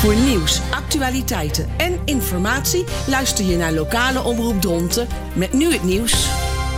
Voor nieuws, actualiteiten en informatie luister je naar Lokale Omroep Dronten met nu het nieuws.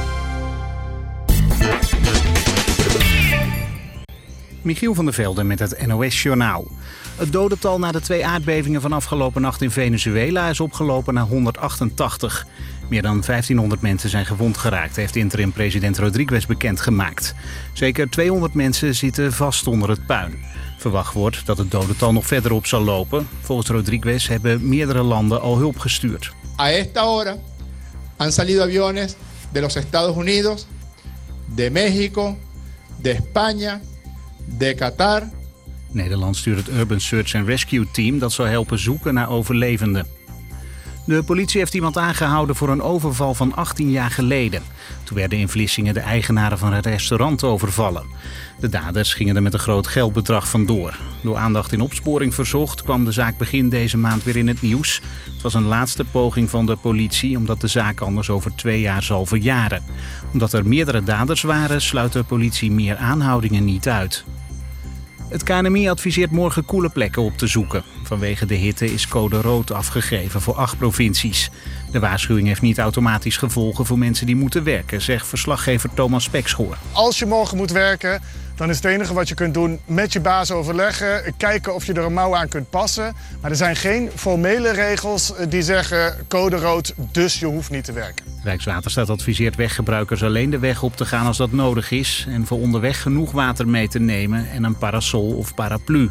Michiel van der Velde met het NOS-journaal. Het dodental na de 2 aardbevingen van afgelopen nacht in Venezuela is opgelopen naar 188. Meer dan 1500 mensen zijn gewond geraakt, heeft interim-president Rodriguez bekendgemaakt. Zeker 200 mensen zitten vast onder het puin. Verwacht wordt dat het dodental nog verder op zal lopen. Volgens Rodriguez hebben meerdere landen al hulp gestuurd. A esta hora han salido aviones de los Estados Unidos, de México, de España, de Qatar. Nederland stuurt het Urban Search and Rescue Team dat zal helpen zoeken naar overlevenden. De politie heeft iemand aangehouden voor een overval van 18 jaar geleden. Toen werden in Vlissingen de eigenaren van het restaurant overvallen. De daders gingen er met een groot geldbedrag vandoor. Door aandacht in opsporing verzocht kwam de zaak begin deze maand weer in het nieuws. Het was een laatste poging van de politie omdat de zaak anders over 2 jaar zal verjaren. Omdat er meerdere daders waren, sluit de politie meer aanhoudingen niet uit. Het KNMI adviseert morgen koele plekken op te zoeken. Vanwege de hitte is code rood afgegeven voor 8 provincies. De waarschuwing heeft niet automatisch gevolgen voor mensen die moeten werken, zegt verslaggever Thomas Spekschoor. Als je morgen moet werken, dan is het enige wat je kunt doen met je baas overleggen. Kijken of je er een mouw aan kunt passen. Maar er zijn geen formele regels die zeggen code rood, dus je hoeft niet te werken. Rijkswaterstaat adviseert weggebruikers alleen de weg op te gaan als dat nodig is. En voor onderweg genoeg water mee te nemen en een parasol of paraplu.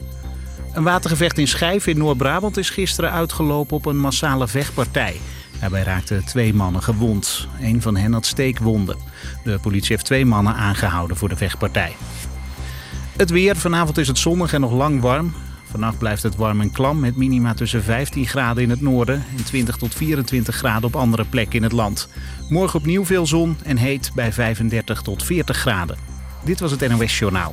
Een watergevecht in Schijf in Noord-Brabant is gisteren uitgelopen op een massale vechtpartij. Daarbij raakten 2 mannen gewond. 1 van hen had steekwonden. De politie heeft 2 mannen aangehouden voor de vechtpartij. Het weer. Vanavond is het zonnig en nog lang warm. Vannacht blijft het warm en klam met minima tussen 15 graden in het noorden en 20 tot 24 graden op andere plekken in het land. Morgen opnieuw veel zon en heet bij 35 tot 40 graden. Dit was het NOS Journaal.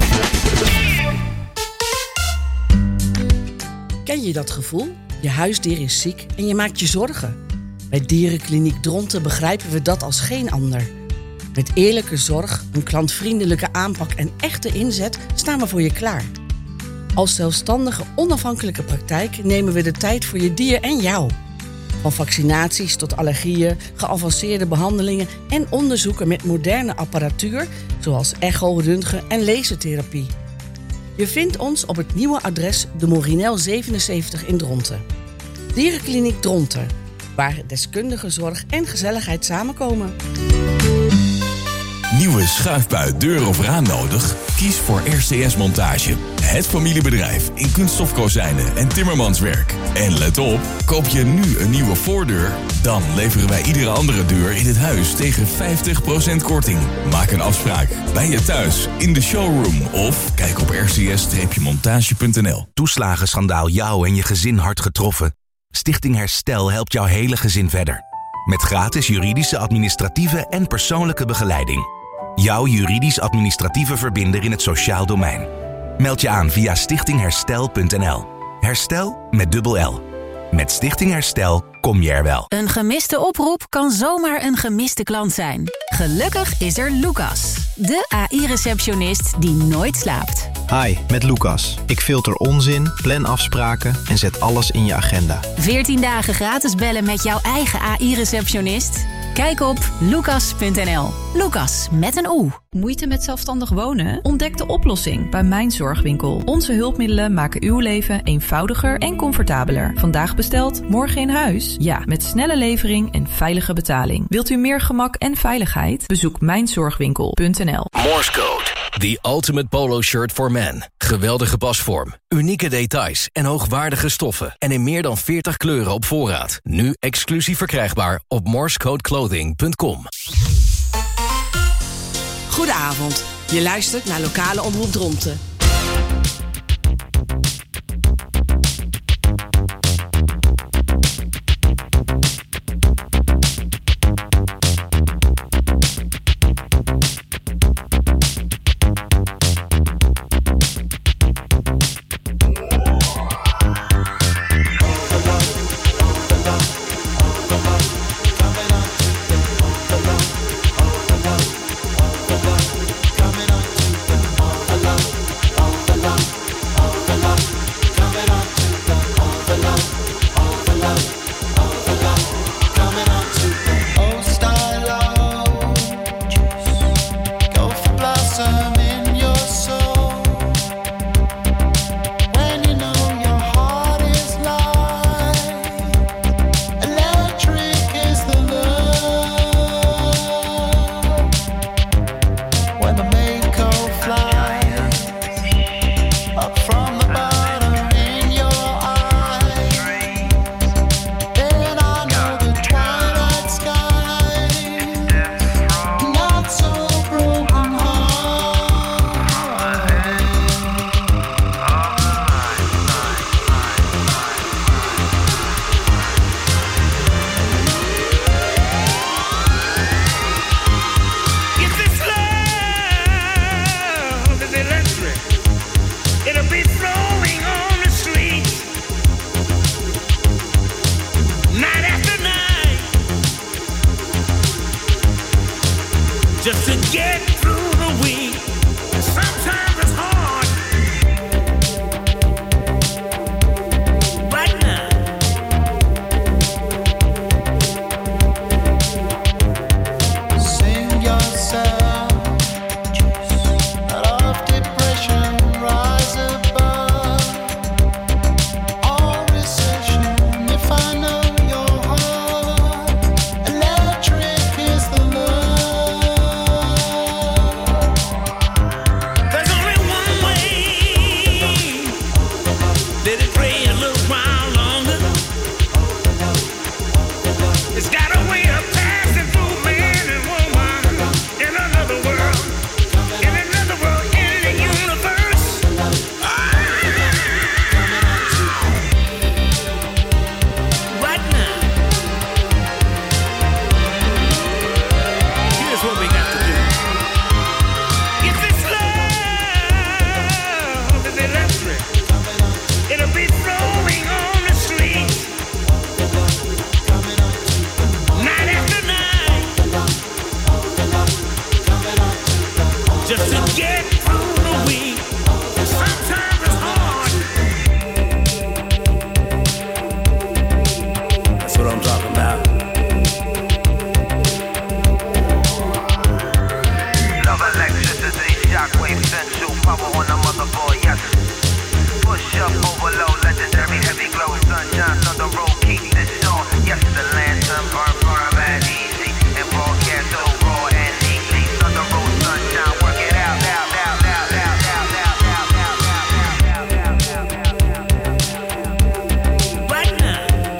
Ken je dat gevoel? Je huisdier is ziek en je maakt je zorgen. Bij Dierenkliniek Dronten begrijpen we dat als geen ander. Met eerlijke zorg, een klantvriendelijke aanpak en echte inzet staan we voor je klaar. Als zelfstandige, onafhankelijke praktijk nemen we de tijd voor je dier en jou. Van vaccinaties tot allergieën, geavanceerde behandelingen en onderzoeken met moderne apparatuur, zoals echo, röntgen en lasertherapie. Je vindt ons op het nieuwe adres de Morinel 77 in Dronten. Dierenkliniek Dronten, waar deskundige zorg en gezelligheid samenkomen. Nieuwe schuifbui, deur of raam nodig? Kies voor RCS Montage. Het familiebedrijf in kunststofkozijnen en timmermanswerk. En let op, koop je nu een nieuwe voordeur, dan leveren wij iedere andere deur in het huis tegen 50% korting. Maak een afspraak bij je thuis, in de showroom of kijk op rcs-montage.nl. Toeslagenschandaal jou en je gezin hard getroffen? Stichting Herstel helpt jouw hele gezin verder. Met gratis juridische, administratieve en persoonlijke begeleiding. Jouw juridisch-administratieve verbinder in het sociaal domein. Meld je aan via stichtingherstel.nl. Herstel met dubbel L. Met Stichting Herstel kom je er wel. Een gemiste oproep kan zomaar een gemiste klant zijn. Gelukkig is er Lucas, de AI-receptionist die nooit slaapt. Hi, met Lucas. Ik filter onzin, plan afspraken en zet alles in je agenda. 14 dagen gratis bellen met jouw eigen AI-receptionist? Kijk op lucas.nl. Lucas met een O. Moeite met zelfstandig wonen? Ontdek de oplossing bij Mijn Zorgwinkel. Onze hulpmiddelen maken uw leven eenvoudiger en comfortabeler. Vandaag besteld, morgen in huis? Ja, met snelle levering en veilige betaling. Wilt u meer gemak en veiligheid? Bezoek mijnzorgwinkel.nl. Morse Code. The ultimate polo shirt for men. Geweldige pasvorm, unieke details en hoogwaardige stoffen. En in meer dan 40 kleuren op voorraad. Nu exclusief verkrijgbaar op morsecodeclothing.com. Goedenavond. Je luistert naar Lokale Omroep Dronten. boy, yes. Push up, overload, legendary, heavy glow, sunshine, thunder roll, keep this on. Yes, the lantern burn, burn, and easy, and broadcast so raw and easy. Thunder roll, sunshine, work it out, out, out, out, out, out, out, out, out, out, out. Right now.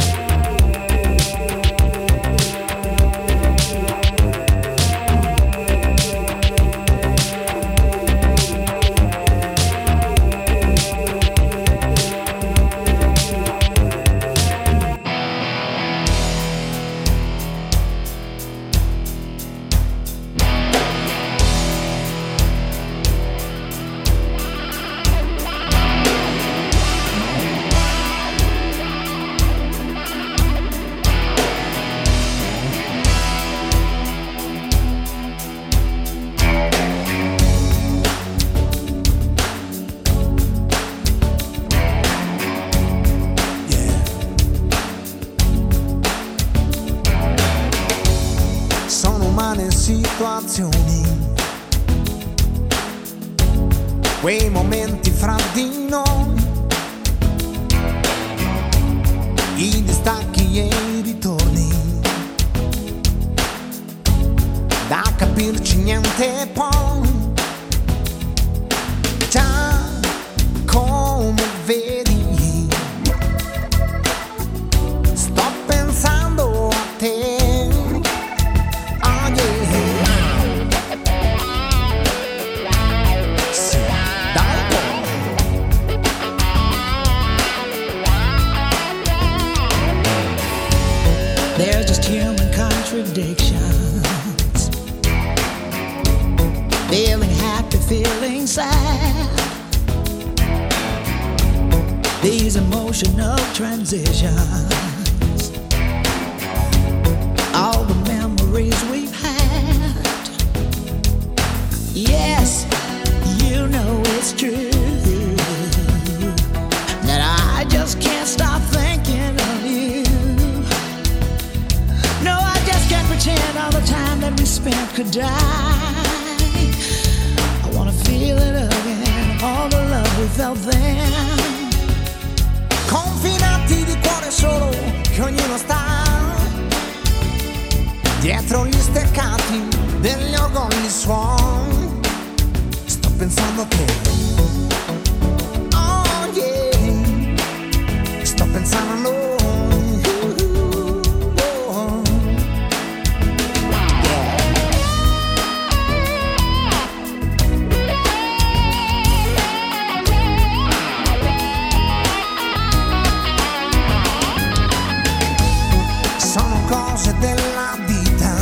Sono umane situazioni, quei momenti fra di noi, i distacchi e i ritorni, da capirci niente poi, già come vedi, sto pensando a te. They're just human contradictions. Feeling happy, feeling sad. These emotional transitions. All the memories we've had. Yes, you know it's true that I just can't stop thinking of you. No, I just can't pretend all the time that we spent could die. I wanna feel it again, all the love we felt then. Confinati di cuore solo, che ognuno sta dietro gli steccati degli orgogli suoni. Sto pensando a te. Oh yeah, sto pensando a noi. Cose della vita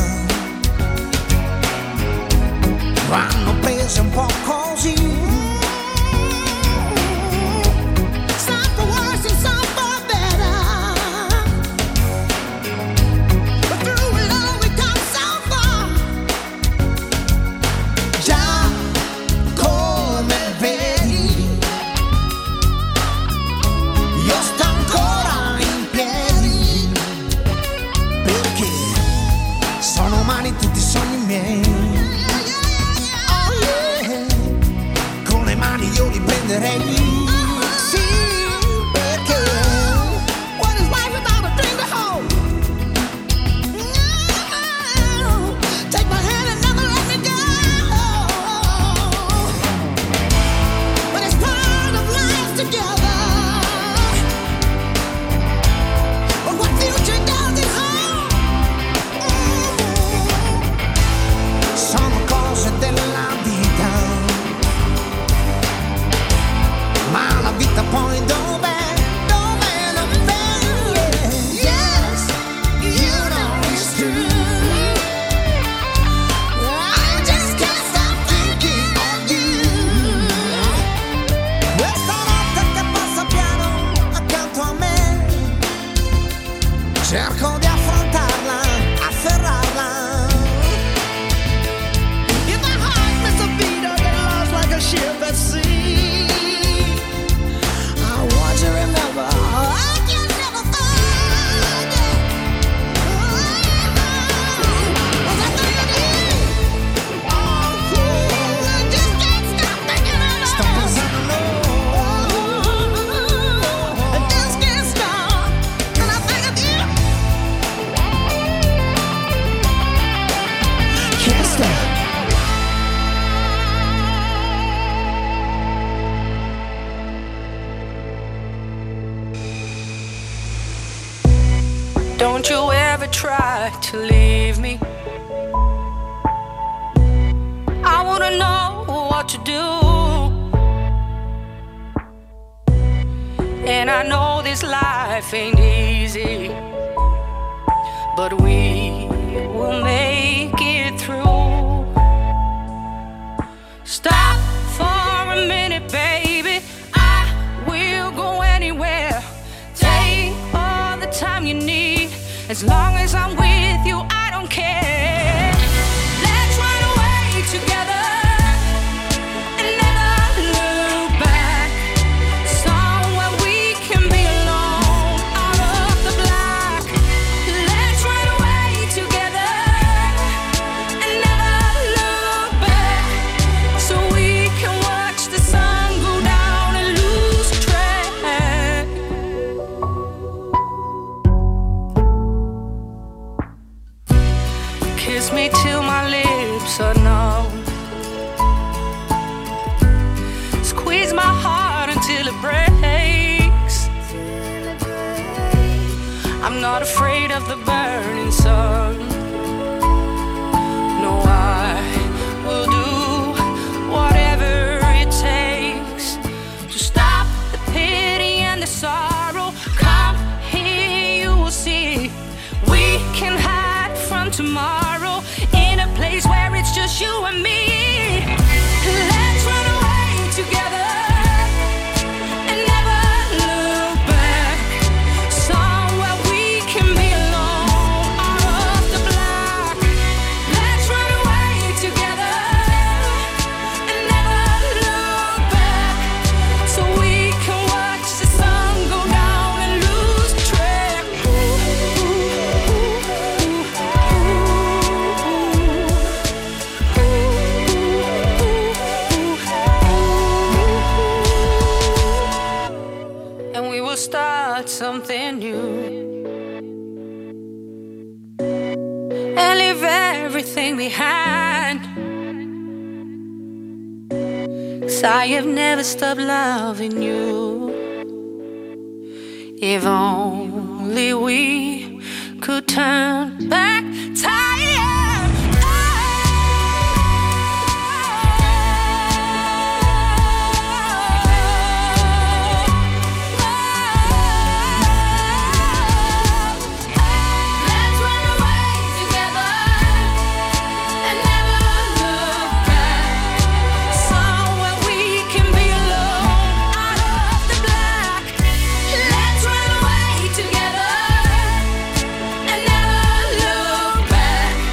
vanno prese un po' così. Some for worse and some for better. But through it all we come so far. Già come vedi, io sto ancora in piedi, perché sono umani tutti i sogni miei. Oh yeah, con le mani io li prenderei. Sì, perché What is life without a dream to hold? No, take my hand and never let me go. But it's part of life together. But what future does it hold? sono cose della vita try to leave me, I wouldn't know what to do. And I know this life ain't easy, but we will make it through. Stop for a minute, baby. I will go anywhere. Take all the time you need. As long as I'm with you, I don't care. Let's run away together and never look back. Somewhere we can be alone, out of the black. Let's run away together and never look back, so we can watch the sun go down and lose track. Kiss me till my lips are numb. Squeeze my heart until it breaks. I'm not afraid of the burning sun. No, I will do whatever it takes to stop the pity and the sorrow. Come here, you will see. We can hide from tomorrow in a place where it's just you and me. Let's run away together and never look back. Somewhere we can be alone, out of the black. Let's run away together and never look back, so we can watch the sun go down and lose track. And we will start something new and leave everything behind. 'Cause I have never stopped loving you. If only we could turn back time. Together and never look back.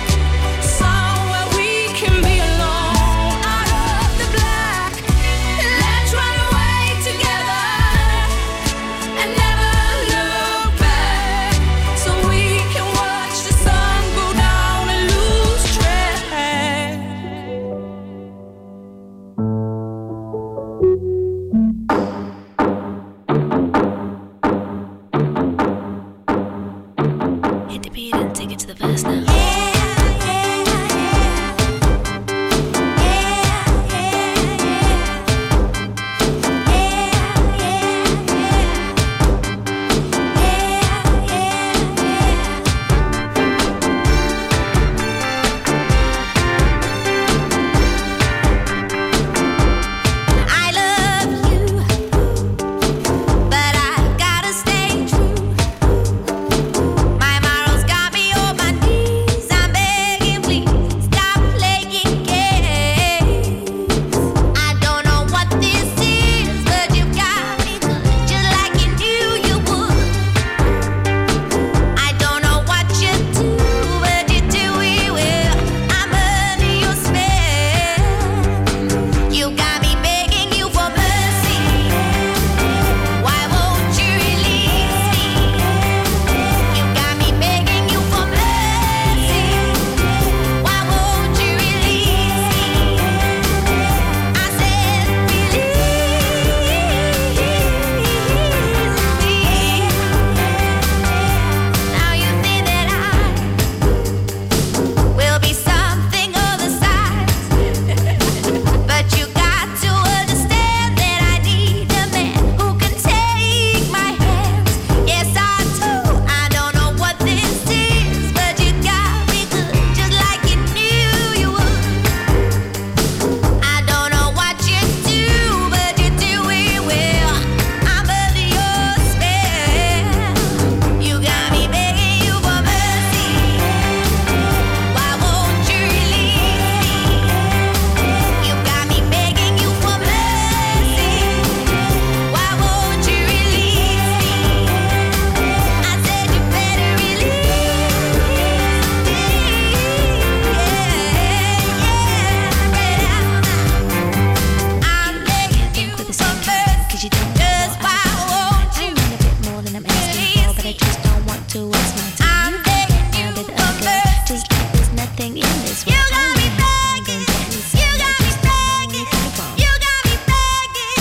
'cause you don't know Just why won't you? I want a bit more than I'm asking for, but I just don't want to waste my time. I'm begging you I'll be the for other, mercy. just like there's nothing in this world. You got me begging. You got me begging. You got me begging.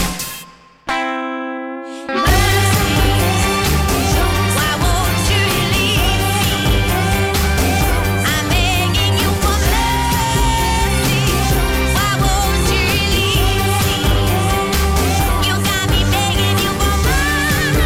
Mercy. Why won't you leave me? I'm begging you for mercy. Why won't you leave me? You got me begging you for mercy.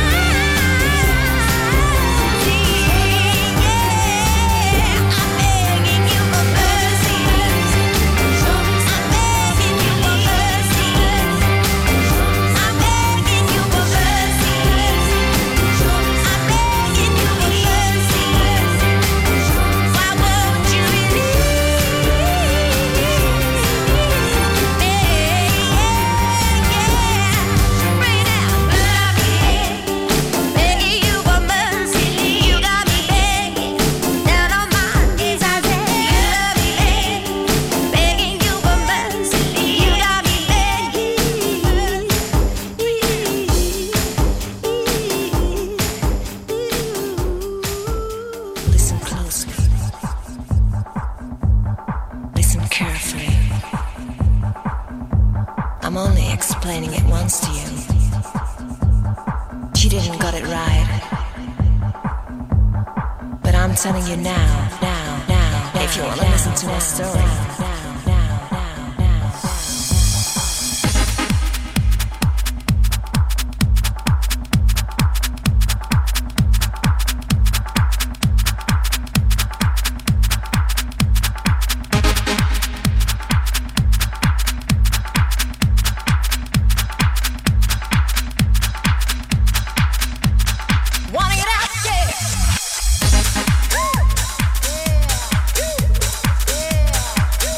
Listen closely. Listen carefully. I'm only explaining it once to you. She didn't got it right. But I'm telling you now. If you want to listen to my story. Wanna get out there?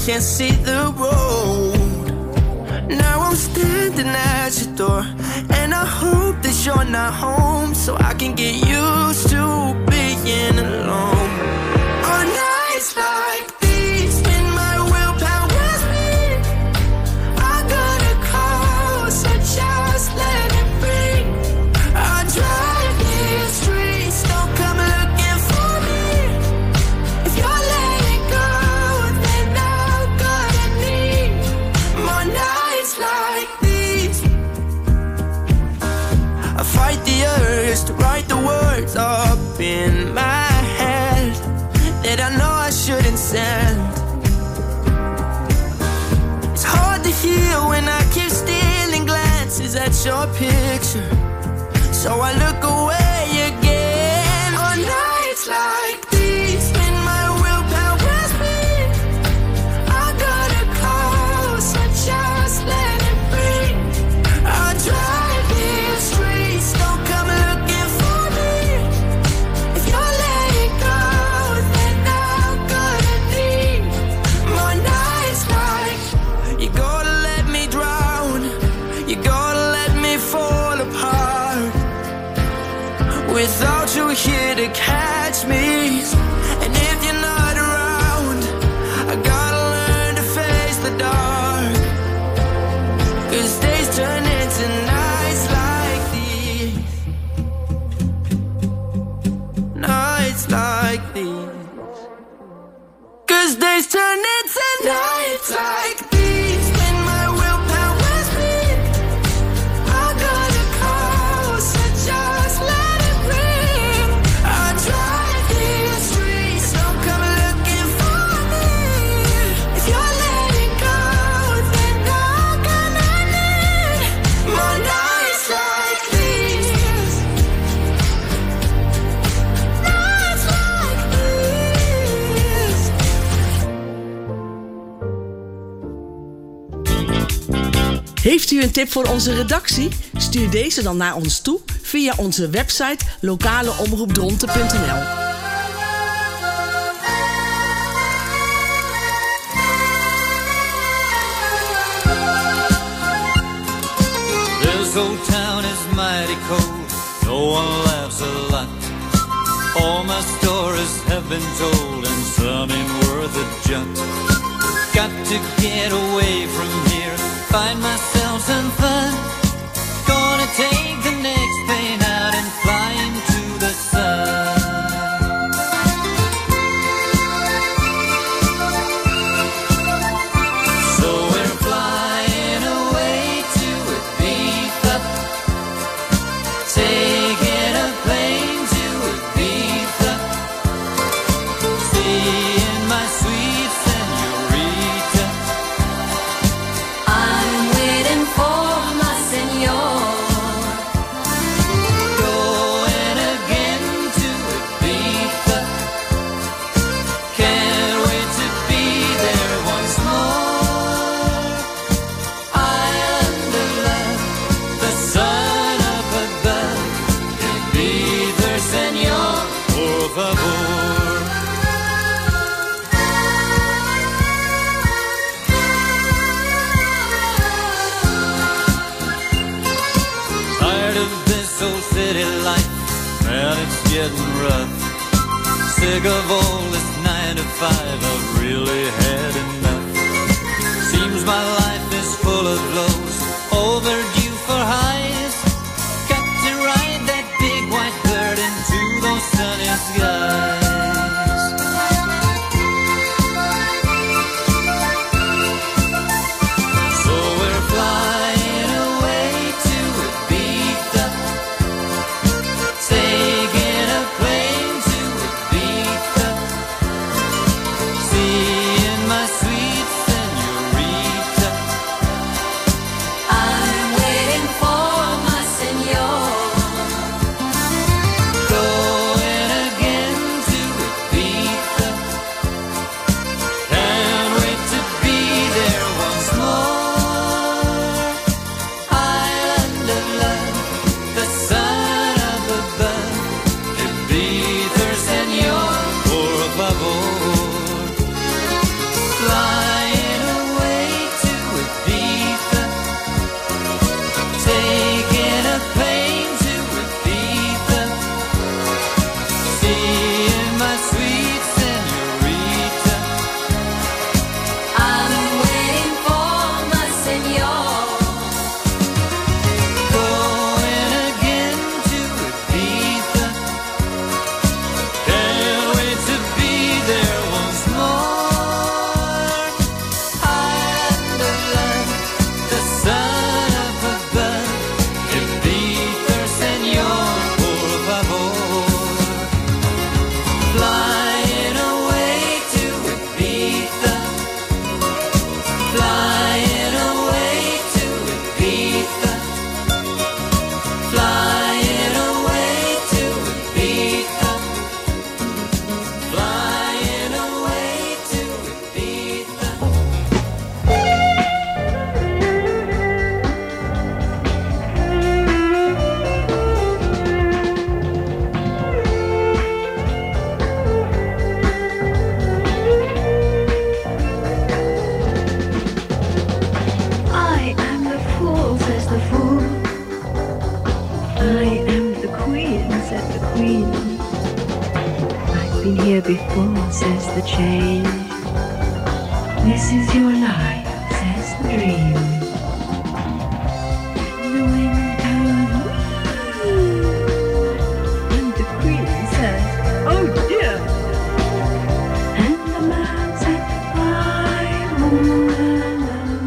can't see the road. Now I'm standing at your door, and I hope that you're not home, so I can get used to being alone. On nights like these, when my willpower's weak, I gotta call, so just let it be. I drive these streets, don't come looking for me. If you're letting go, then I'm gonna need more nights like these. I fight the urge to write the words up in my head that I know I shouldn't send. It's hard to hear when I keep stealing glances at your picture, so I look away again. On nights like these, when my willpower's weak, I gotta call, so just let it be. I drive these streets, don't come looking for me. If you're letting go, then I'm gonna need more nights like. You gotta let me drown, you gotta let me fall apart. Without you here to catch me, and if you're not around, I gotta learn to face the dark. 'Cause days turn into nights like these. Nights like these. 'Cause days turn into nights like these. When my willpower's weak, I gotta call, so just let it ring. I drive these streets, don't come looking for me. If you're letting go, then I'm gonna need more nights like these. Nights like these. Heeft u een tip voor onze redactie? Stuur deze dan naar ons toe via onze website lokaleomroepdronten.nl. This old town is mighty cold, no one laughs a lot. All my stories have been told and some ain't worth a jot. Got to get away from here, find myself some fun. Gonna take the next plane out and fly into the sun. So we're flying away to Ibiza, taking a plane to Ibiza, seeing my sweet señorita. I'm waiting for my senor. Going again to Ibiza, can't wait to be there once more. Island of love, the sun up above, Ibiza, señor, por favor. Tired of this old city life, man, it's getting rough. Sick of all this 9 to 5, I've really had enough. Seems my life is full of lows, overdue for highs. Got to ride that big white bird into those sunny skies. So we're flying away to Ibiza, taking a plane to Ibiza, seeing my sweet señorita. I'm waiting for my senor. Going again and my sweet señorita. I'm waiting for my señor. Going again to Ibiza. Can't wait to be there once more. Island of love, the son of above. Ibiza, señor, por favor. Flying away to Ibiza. Flying away to Ibiza. Flying away to Ibiza. Flying away to Ibiza. I am the fool, says the fool. I am the queen, says the queen. I've been here before, says the change. This is your life, says the dream. And the wind goes, and the queen says, oh dear. And the man said, I'm all alone.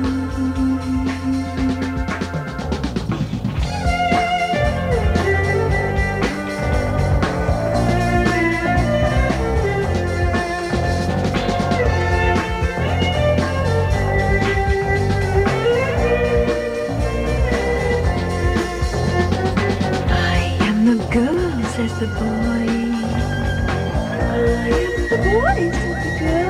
I am the girl, says the boy. I am the boy, says the girl.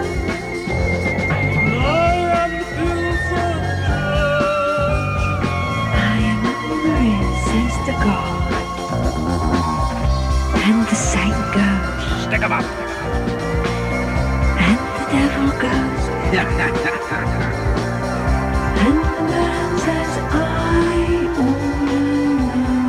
I am the beautiful judge. I am all there is, says the God. And the saint goes, stick 'em up. And the devil goes, and the man says, I all alone.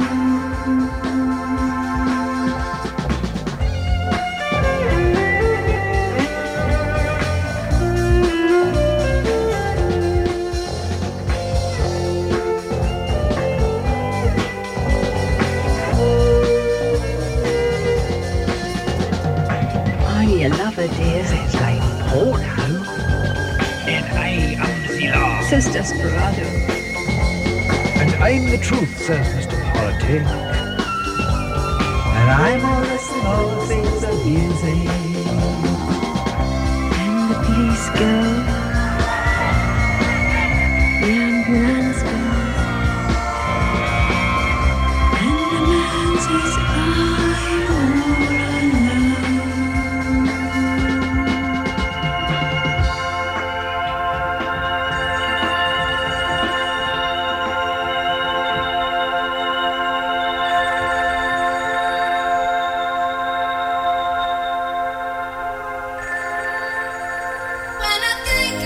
I love her, dear, says Lady Porno. And I am the law. Says Desperado. And I'm the truth, says Mr. Politic. And I'm all the small things amusing. And the police go. The ambulance goes. And the man says, I'm all alone. When I think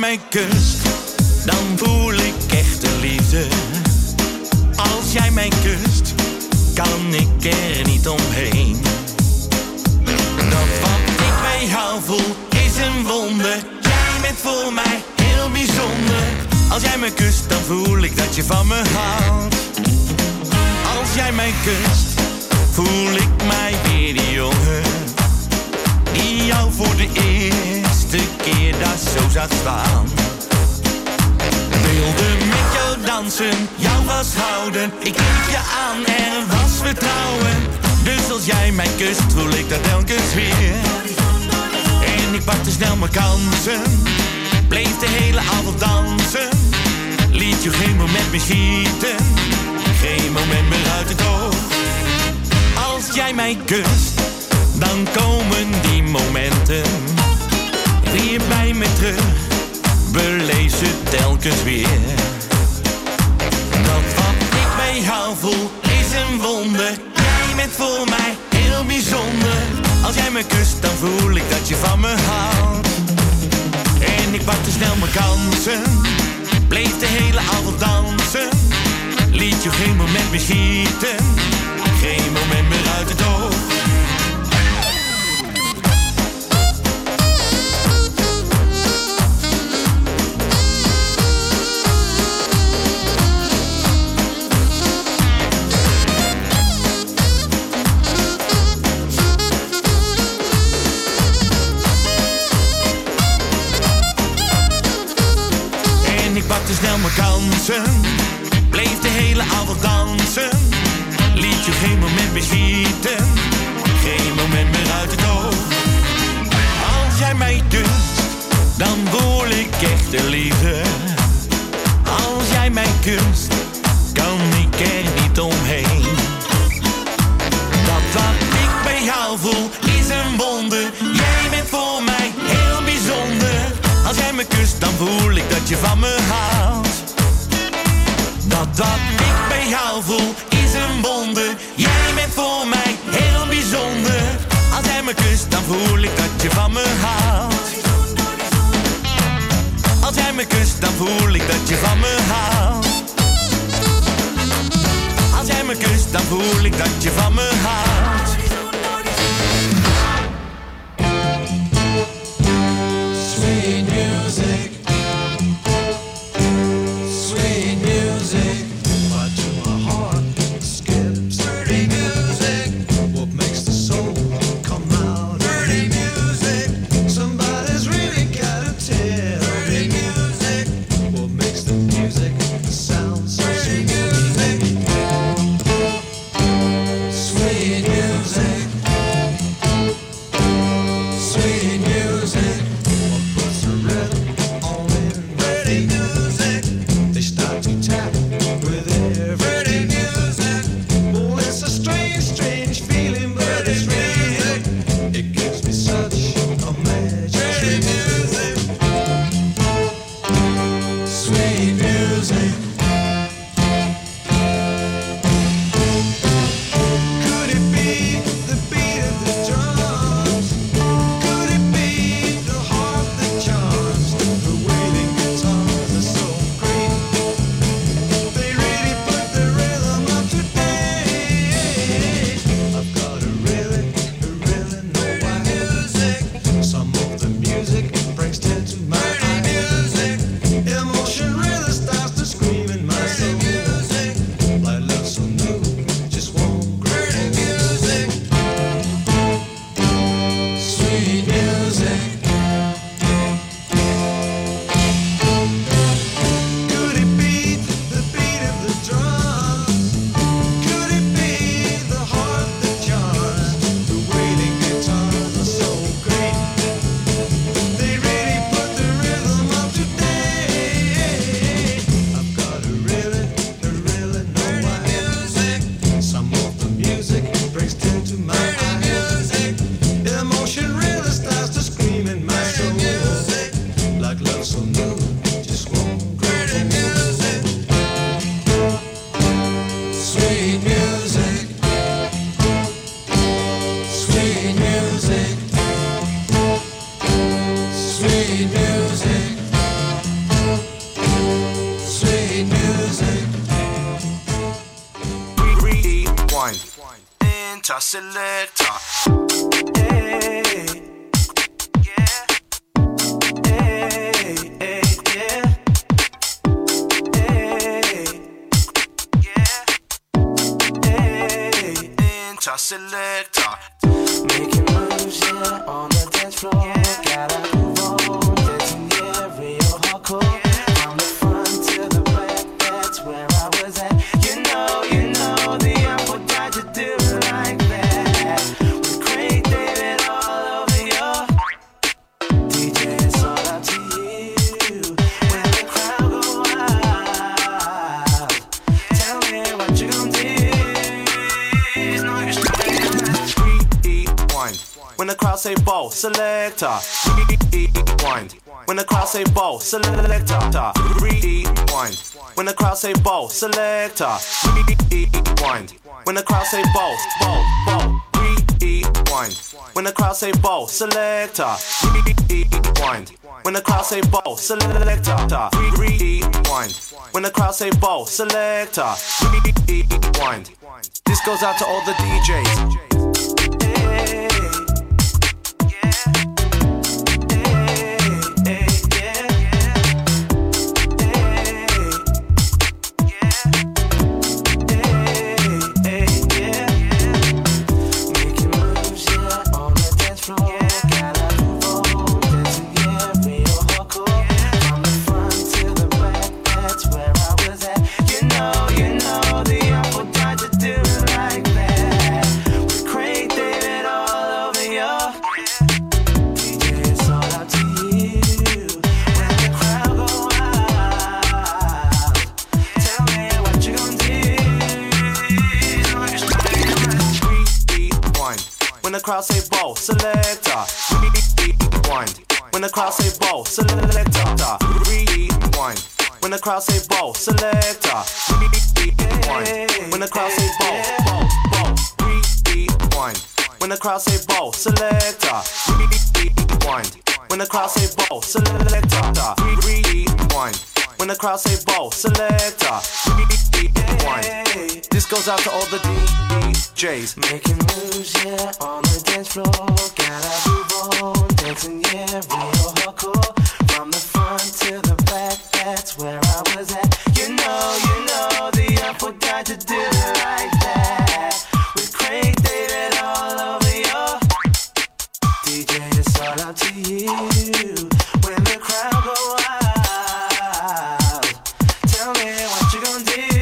mij kust, dan voel ik echte liefde. Als jij mij kust, kan ik er niet omheen. Dat wat ik bij jou voel, is een wonder. Jij bent voor mij heel bijzonder. Als jij me kust, dan voel ik dat je van me houdt. Als jij mij kust, voel ik mij weer die jongen die jou voor de eerste keer daar zo zag staan. Wilde met jou dansen, jou vasthouden. Ik liep je aan, er was vertrouwen. Dus als jij mij kust, voel ik dat telkens weer. En ik pakte snel mijn kansen, bleef de hele avond dansen. Liet je geen moment meer schieten, geen moment meer uit het oog. Als jij mij kust, dan komen die momenten weer bij me terug. Beleef ze telkens weer. Dat wat ik bij jou voel, is een wonder. Jij bent voor mij heel bijzonder. Als jij me kust, dan voel ik dat je van me houdt. En ik pakte snel mijn kansen, bleef de hele avond dansen. Liet je geen moment meer schieten, geen moment meer uit het oog. Ik pakte snel mijn kansen, bleef de hele avond dansen. Liet je geen moment meer schieten, geen moment meer uit het oog. Als jij mij kust, dan voel ik echte liefde. Als jij mij kust, kan ik er niet omheen. Dat wat ik bij jou voel, is een wonder. Jij bent voor mij heel bijzonder. Als jij me kust, dan voel ik dat je van me houdt. Dat wat ik bij jou voel, is een wonder. Jij bent voor mij heel bijzonder. Als jij me kust, dan voel ik dat je van me houdt. Als jij me kust, dan voel ik dat je van me houdt. Als jij me kust, dan voel ik dat je van me houdt. Sweet music, sweet music, right to my heart skips. Dirty music, what makes the soul come out? Dirty music, somebody's really gotta tell. Dirty music, what makes the music sound so sweet? Dirty music, sweet music, sweet music. Enter selector. Selector. Making moves, yeah, on the dance floor. Gotta move on, dancing, yeah, real hardcore. From the front to the back, that's where I was at. You know, the apple died to do it like that. With Craig David all over your DJ, it's all up to you. When the crowd go wild, tell me what you gon' do. When the crowd say ball, selector. Rewind. When the crowd say ball, selector. Rewind. When the crowd say ball, selector. Rewind. When the crowd say ball. Rewind. When the crowd say ball, selector. Rewind. When the crowd say ball, selector. Rewind. When the crowd say ball, selector. Rewind. This goes out to all the DJs. When the crowd say ball, selector. Rewind. When the crowd say ball, selector. Rewind. When the crowd say ball, selector. Rewind. When the crowd say ball. Rewind. When the crowd say ball, selector. Rewind. When the crowd say ball, selector. Rewind. When the crowd say ball, selector. Rewind. This goes out to all the DJs. Making moves, yeah, on the dance floor. Gotta move on, dancing, yeah, real hardcore. From the front to the back, that's where I was at. You know, the apple died to do it like that. With Craig David all over your DJ, it's all up to you. When the crowd go wild, tell me what you gon' do.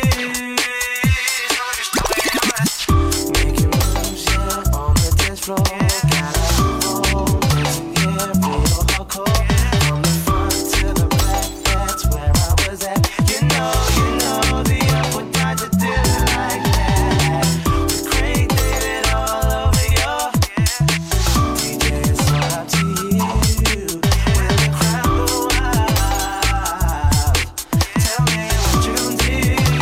Making moves, yeah, on the dance floor. Gotta move on, dancing, yeah, real hardcore. From the front to the back, that's where I was at. You know, the apple died to do it like that. With Craig David all over your DJ, it's all up to you. When the crowd go wild, tell me what you gon' do.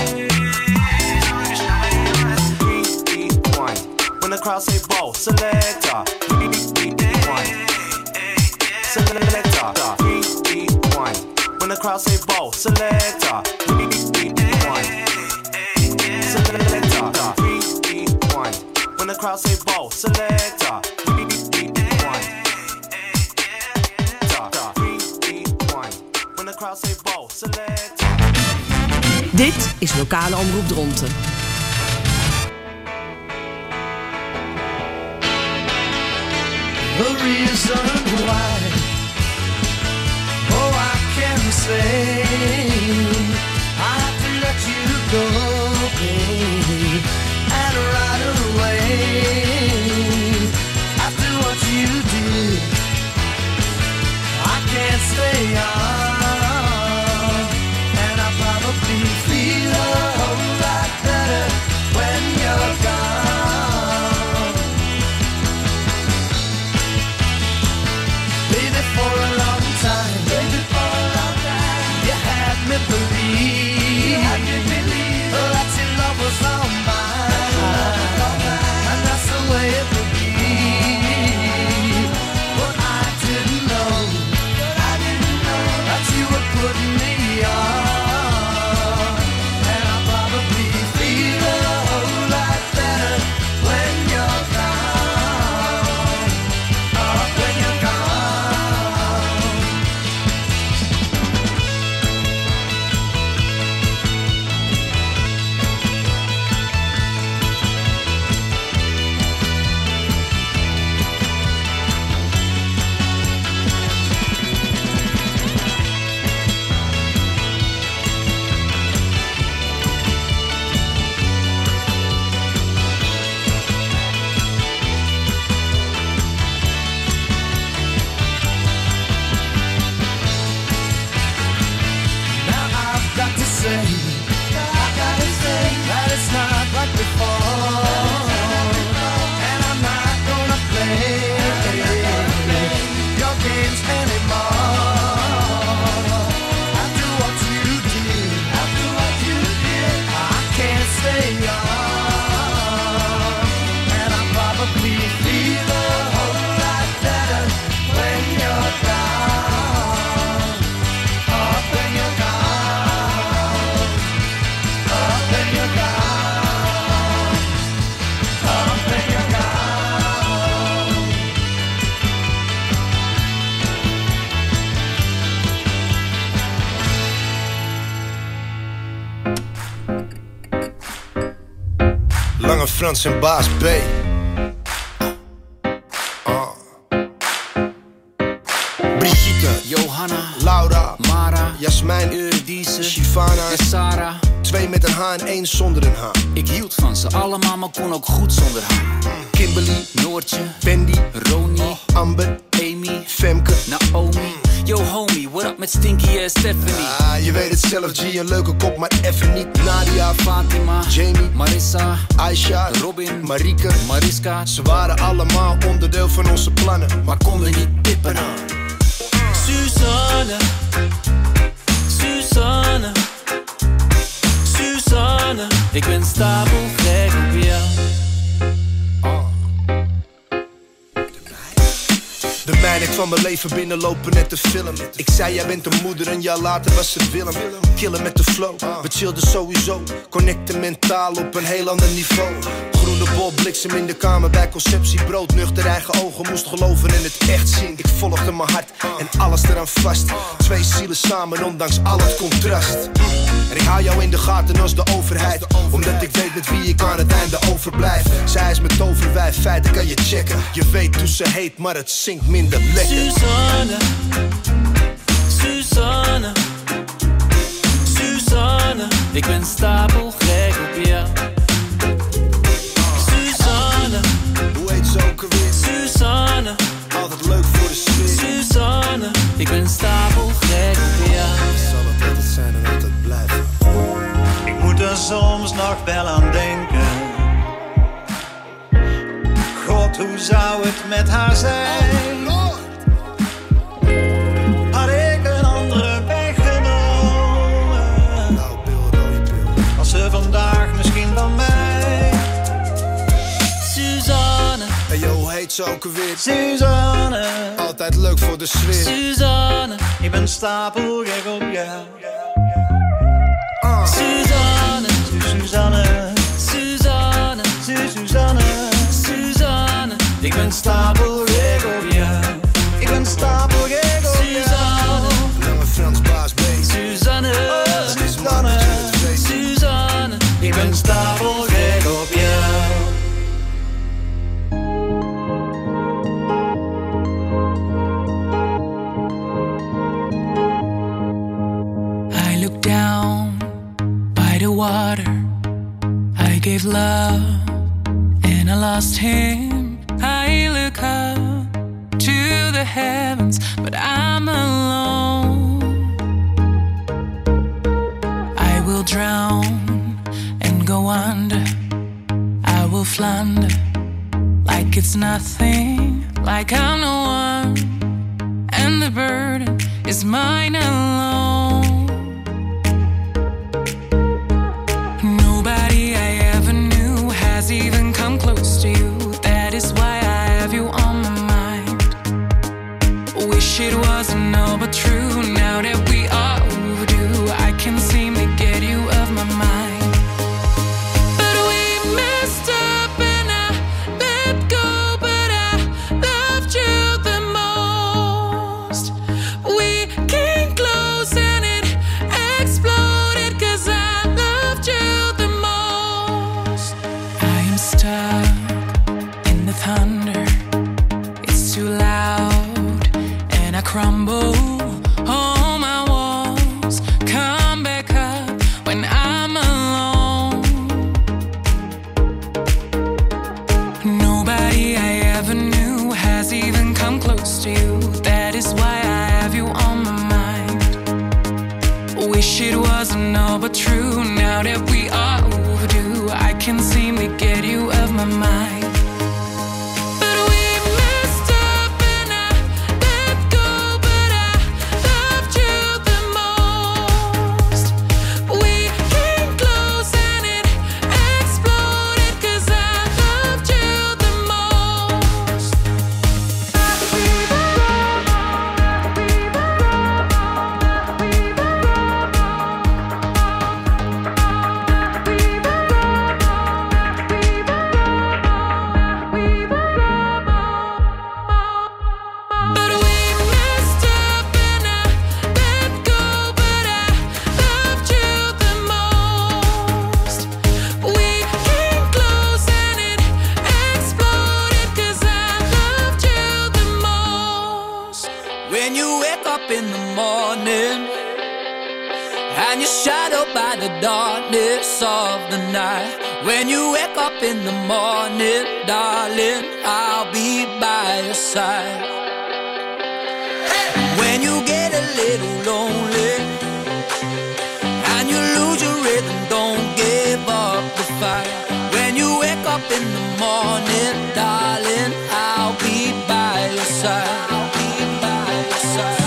Rewind. When the crowd say ball, selector. Rewind. Selector. Rewind. When the crowd say ball, selector. Rewind. Selector. Rewind. When the crowd say ball, selector. Rewind. Rewind. When the crowd say ball, selector. Dit is Lokale Omroep Dronten. The reason why, oh, I can say I have to let you go, baby, and right away. After what you did, I can't stay on, and I probably feel a whole lot better when you're gone. For a long time, baby, for a long time, you had me believe Lange Frans en Baas B. Brigitte, Johanna, Laura, Mara, Jasmijn, Eurydice, Shivana en Sarah. 2 met een H en 1 zonder een H. Ik hield van ze allemaal, maar kon ook goed zonder haar. Kimberly, Noortje, Wendy, Ronnie, Amber, Amy, Femke, Naomi. Yo homie, what up met Stinky ass Stephanie? Je weet het zelf, G, een leuke kop, maar even niet. Nadia, Fatima, Jamie, Marissa, Aisha, Robin, Marieke, Mariska. Ze waren allemaal onderdeel van onze plannen, maar konden niet tippen aan. Suzanne, Suzanne, Suzanne. Ik ben stapelgek op jou. De meid ik van mijn leven binnenlopen net te film. Ik zei jij bent een moeder, een jaar later was het Willem. Killen met de flow, we chillden sowieso. Connecten mentaal op een heel ander niveau. Groene bol, bliksem in de kamer bij conceptie. Brood, nuchter, eigen ogen, moest geloven en het echt zien. Ik volgde mijn hart en alles eraan vast. 2 zielen samen, ondanks al het contrast. En ik hou jou in de gaten als de overheid, omdat ik weet met wie ik aan het einde overblijf. Zij is mijn toverwijf, feiten kan je checken. Je weet hoe ze heet, maar het zingt minder lekker. Suzanne, Suzanne, Suzanne. Ik ben stapelgek op jou. Suzanne, hoe heet ze ook alweer? Suzanne, altijd leuk voor de sfeer. Suzanne, ik ben stapelgek op jou. Zal het altijd zijn en altijd blijven. Ik moet er soms nog wel aan denken. God, hoe zou het met haar zijn? Had ik een andere weg genomen? Was ze vandaag misschien van mij? Suzanne, hey yo, hoe heet ze ook alweer? Suzanne, altijd leuk voor de sfeer. Suzanne, ik ben stapelgek op jou. Suzanne, Suzanne, Suzanne, Suzanne, Suzanne. Ik ben stapelgek op jou. Ik ben stapelgek op Suzanne, Lange Frans, Baas B. Suzanne, Suzanne, Suzanne. Ik ben stapelgek op jou. I look down by the water. I gave love and I lost him. I look up to the heavens, but I'm alone. I will drown and go under. I will flounder like it's nothing, like I'm no one, and the burden is mine alone. Nobody I ever knew has even come close to you. That is why I have you on my mind. Wish it wasn't all but true. Now that we are overdue, I can't seem to get you off my mind. But we messed up and I let go, but I loved you the most. We came close and it exploded 'cause I loved you the most. I am stuck in the thunder. It's too loud and I crumble. All my walls come back up when I'm alone. Nobody I ever knew has even come close to you. That is why I have you on my mind. Wish it wasn't all but true. Now that we are overdue, I can't seem to get you off my mind. But we messed up and I let go, but I loved you the most. We came close and it exploded 'cause I loved you the most. the darkness of the night. When you wake up in the morning, darling, I'll be by your side. When you get a little lonely and you lose your rhythm, don't give up the fight. When you wake up in the morning, darling, I'll be by your side. I'll be by your side.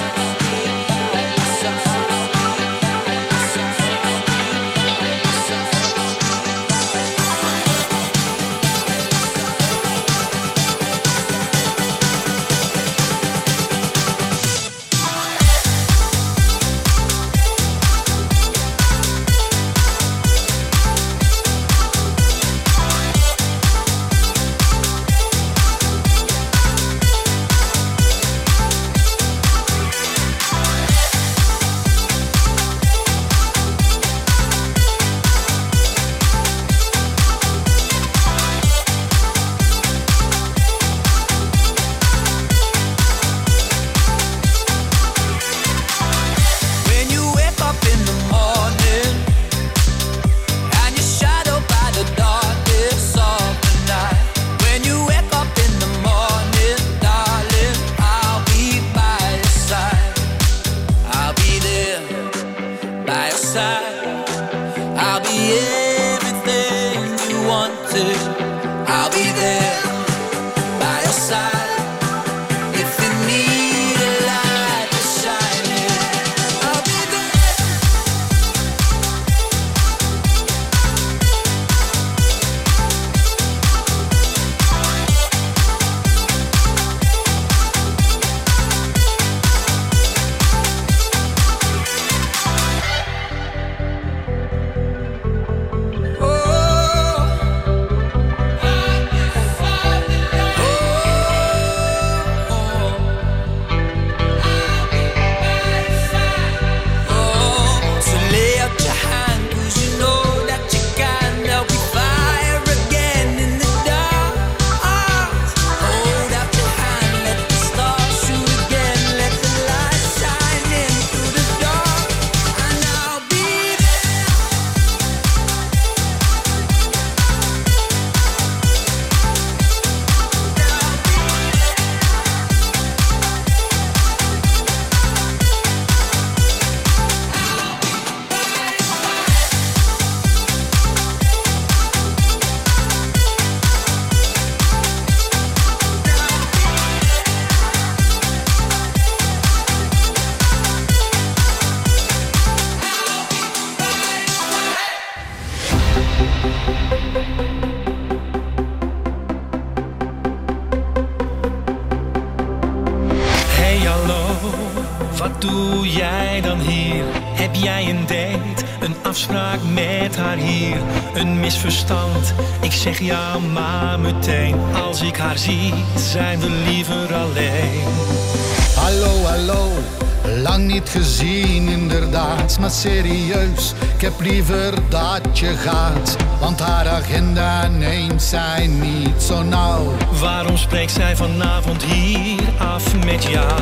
Wat doe jij dan hier? Heb jij een date, een afspraak met haar hier? Een misverstand, ik zeg ja maar meteen. Als ik haar zie, zijn we liever alleen. Hallo, hallo, lang niet gezien inderdaad. Maar serieus, ik heb liever dat je gaat. Want haar agenda neemt zij niet zo nauw. Waarom spreekt zij vanavond hier af met jou?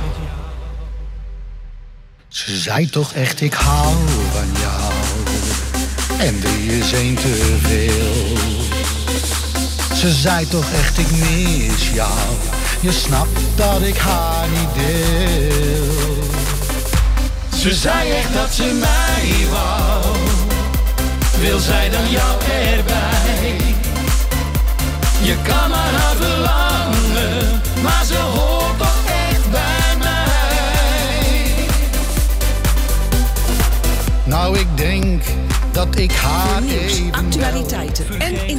Ze zei toch echt, ik hou van jou. En 3 is 1 te veel. Ze zei toch echt, ik mis jou. Je snapt dat ik haar niet deel. Ze zei echt dat ze mij wou. Wil zij dan jou erbij? Je kan maar haar verlangen, maar ze hoort toch echt bij mij. Nou, ik denk dat ik haar Nieuws, even actualiteiten en